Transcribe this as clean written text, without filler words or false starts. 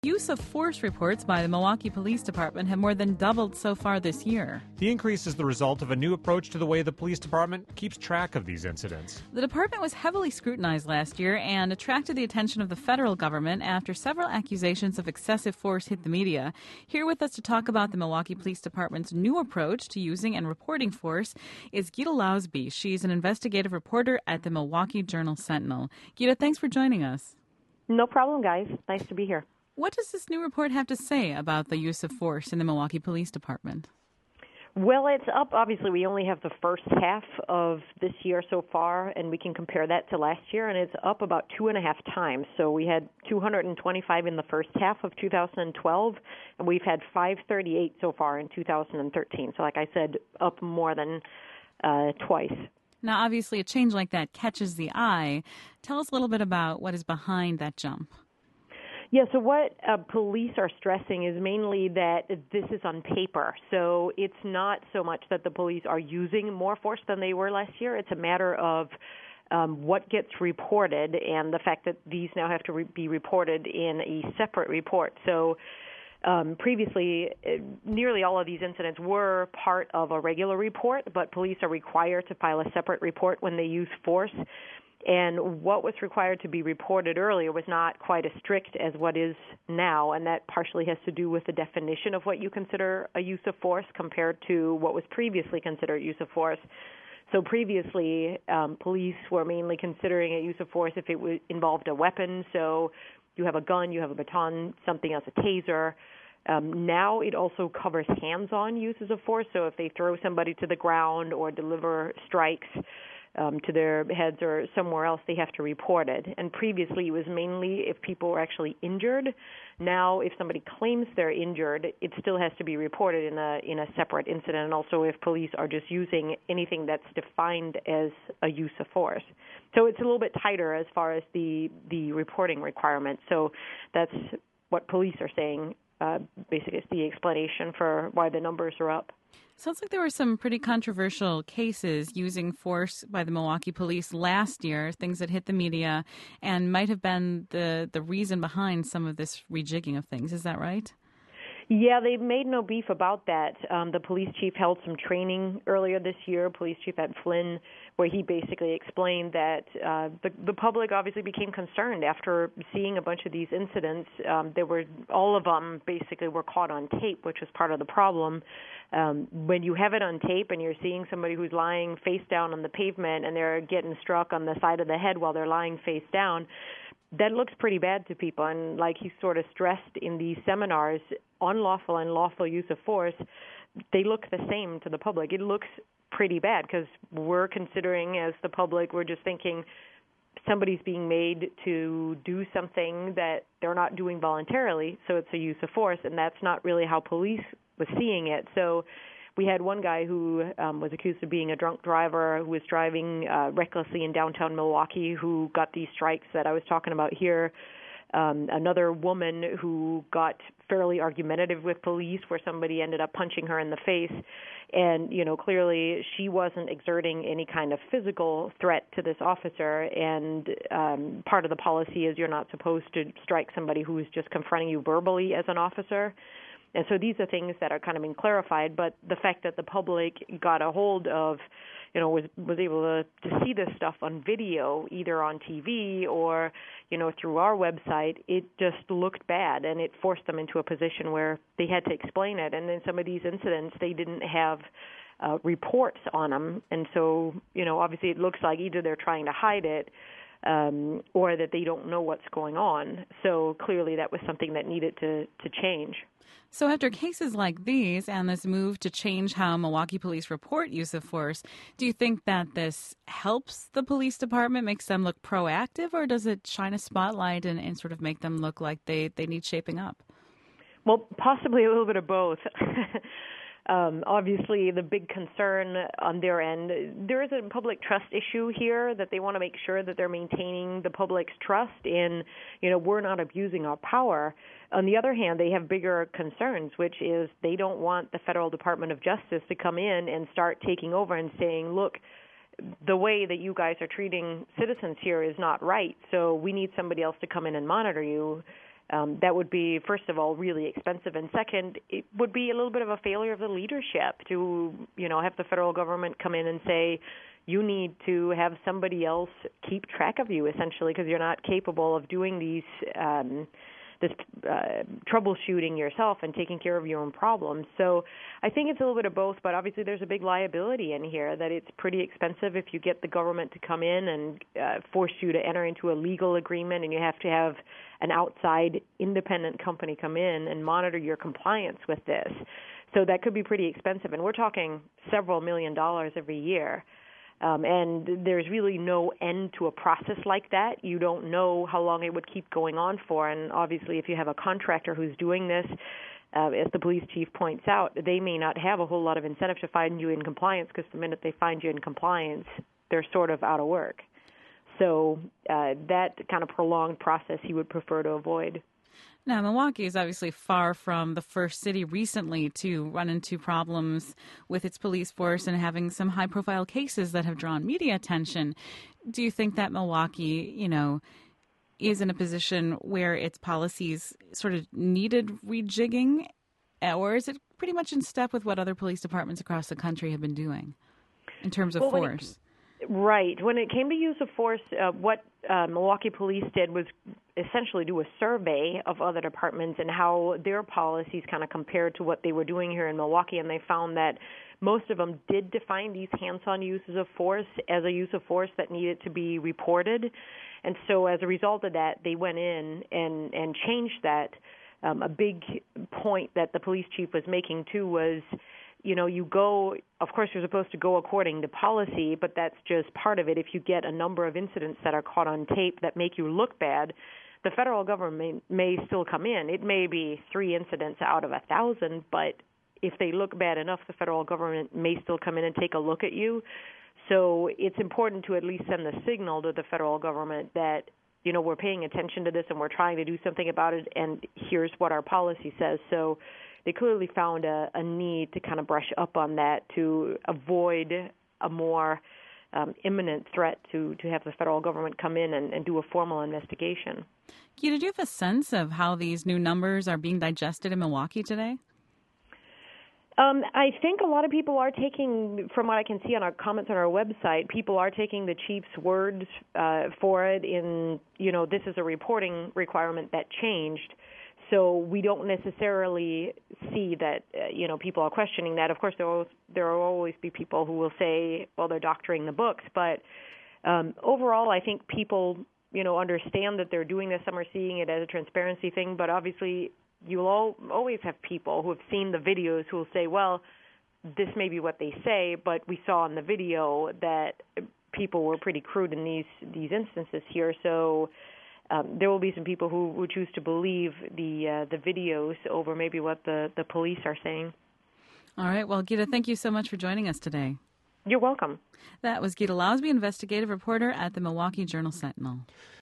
Use of force reports by the Milwaukee Police Department have more than doubled so far this year. The increase is the result of a new approach to the way the police department keeps track of these incidents. The department was heavily scrutinized last year and attracted the attention of the federal government after several accusations of excessive force hit the media. Here with us to talk about the Milwaukee Police Department's new approach to using and reporting force is Gita Lausby. She's an investigative reporter at the Milwaukee Journal-Sentinel. Gita, thanks for joining us. No problem, guys. Nice to be here. What does this new report have to say about the use of force in the Milwaukee Police Department? Well, it's up. Obviously, we only have the first half of this year so far, and we can compare that to last year, and it's up about 2.5 times. So we had 225 in the first half of 2012, and we've had 538 so far in 2013. So like I said, up more than twice. Now, obviously, a change like that catches the eye. Tell us a little bit about what is behind that jump. Yeah, so what police are stressing is mainly that this is on paper. So it's not so much that the police are using more force than they were last year. It's a matter of what gets reported and the fact that these now have to be reported in a separate report. So previously, nearly all of these incidents were part of a regular report, but police are required to file a separate report when they use force. And what was required to be reported earlier was not quite as strict as what is now, and that partially has to do with the definition of what you consider a use of force compared to what was previously considered use of force. So previously, police were mainly considering a use of force if it involved a weapon. So you have a gun, you have a baton, something else, a taser. Now it also covers hands-on uses of force. So if they throw somebody to the ground or deliver strikes to their heads or somewhere else, they have to report it. And previously it was mainly if people were actually injured. Now if somebody claims they're injured, it still has to be reported in a separate incident, and also if police are just using anything that's defined as a use of force. So it's a little bit tighter as far as the reporting requirements. So that's what police are saying. Basically, it's the explanation for why the numbers are up. Sounds like there were some pretty controversial cases using force by the Milwaukee police last year, things that hit the media and might have been the reason behind some of this rejigging of things. Is that right? Yeah, they've made no beef about that. The police chief held some training earlier this year, Police Chief Ed Flynn, where he basically explained that the public obviously became concerned after seeing a bunch of these incidents. All of them basically were caught on tape, which was part of the problem. When you have it on tape and you're seeing somebody who's lying face down on the pavement and they're getting struck on the side of the head while they're lying face down, that looks pretty bad to people. And like he sort of stressed in these seminars, unlawful and lawful use of force, they look the same to the public. It looks pretty bad because we're considering, as the public, we're just thinking somebody's being made to do something that they're not doing voluntarily, so it's a use of force, and that's not really how police was seeing it. So we had one guy who was accused of being a drunk driver who was driving recklessly in downtown Milwaukee who got these strikes that I was talking about here. Another woman who got fairly argumentative with police where somebody ended up punching her in the face. And, clearly she wasn't exerting any kind of physical threat to this officer. And part of the policy is you're not supposed to strike somebody who is just confronting you verbally as an officer. And so these are things that are kind of being clarified, but the fact that the public got a hold of, was able to see this stuff on video, either on TV or, through our website, it just looked bad, and it forced them into a position where they had to explain it. And in some of these incidents, they didn't have reports on them, and so, obviously it looks like either they're trying to hide it, or that they don't know what's going on. So clearly that was something that needed to change. So after cases like these and this move to change how Milwaukee police report use of force, do you think that this helps the police department, makes them look proactive, or does it shine a spotlight and sort of make them look like they need shaping up? Well, possibly a little bit of both. Obviously, the big concern on their end, there is a public trust issue here that they want to make sure that they're maintaining the public's trust in, we're not abusing our power. On the other hand, they have bigger concerns, which is they don't want the Federal Department of Justice to come in and start taking over and saying, look, the way that you guys are treating citizens here is not right, so we need somebody else to come in and monitor you. That would be, first of all, really expensive, and second, it would be a little bit of a failure of the leadership to, have the federal government come in and say, you need to have somebody else keep track of you, essentially, because you're not capable of doing this troubleshooting yourself and taking care of your own problems. So I think it's a little bit of both, but obviously there's a big liability in here that it's pretty expensive if you get the government to come in and force you to enter into a legal agreement, and you have to have an outside independent company come in and monitor your compliance with this. So that could be pretty expensive, and we're talking several $1 million every year. And there's really no end to a process like that. You don't know how long it would keep going on for. And obviously, if you have a contractor who's doing this, as the police chief points out, they may not have a whole lot of incentive to find you in compliance, because the minute they find you in compliance, they're sort of out of work. So that kind of prolonged process he would prefer to avoid. Now, Milwaukee is obviously far from the first city recently to run into problems with its police force and having some high-profile cases that have drawn media attention. Do you think that Milwaukee, is in a position where its policies sort of needed rejigging, or is it pretty much in step with what other police departments across the country have been doing in terms of force? Right. When it came to use of force, what Milwaukee police did was essentially do a survey of other departments and how their policies kind of compared to what they were doing here in Milwaukee, and they found that most of them did define these hands-on uses of force as a use of force that needed to be reported. And so as a result of that, they went in and changed that. A big point that the police chief was making, too, was you go, of course, you're supposed to go according to policy, but that's just part of it. If you get a number of incidents that are caught on tape that make you look bad, the federal government may still come in. It may be 3 incidents out of 1,000, but if they look bad enough, the federal government may still come in and take a look at you. So it's important to at least send the signal to the federal government that, we're paying attention to this and we're trying to do something about it, and here's what our policy says. So they clearly found a need to kind of brush up on that to avoid a more imminent threat to have the federal government come in and do a formal investigation. Gita, do you have a sense of how these new numbers are being digested in Milwaukee today? I think a lot of people are taking, from what I can see on our comments on our website, people are taking the chief's words for it in, this is a reporting requirement that changed. So we don't necessarily see that, people are questioning that. Of course, there will always be people who will say, well, they're doctoring the books. But overall, I think people, understand that they're doing this. Some are seeing it as a transparency thing. But obviously, you'll always have people who have seen the videos who will say, well, this may be what they say, but we saw in the video that people were pretty crude in these instances here. So there will be some people who choose to believe the videos over maybe what the police are saying. All right. Well, Gita, thank you so much for joining us today. You're welcome. That was Gita Lousby, investigative reporter at the Milwaukee Journal-Sentinel.